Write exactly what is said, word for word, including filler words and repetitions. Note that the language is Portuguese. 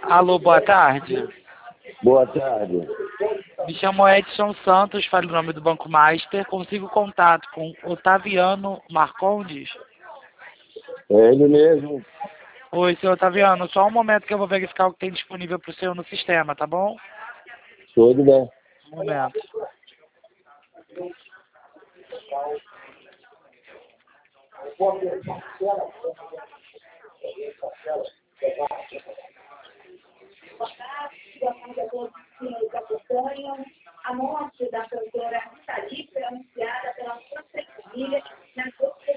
Alô, boa tarde. Boa tarde. Me chamo Edson Santos, falo o nome do Banco Master. Consigo contato com Otaviano Marcondes? É ele mesmo. Oi, senhor Otaviano. Só um momento que eu vou verificar o que tem disponível para o senhor no sistema, tá bom? Tudo bem. Um momento. A morte da cantora Rita Lee foi anunciada pela sua família na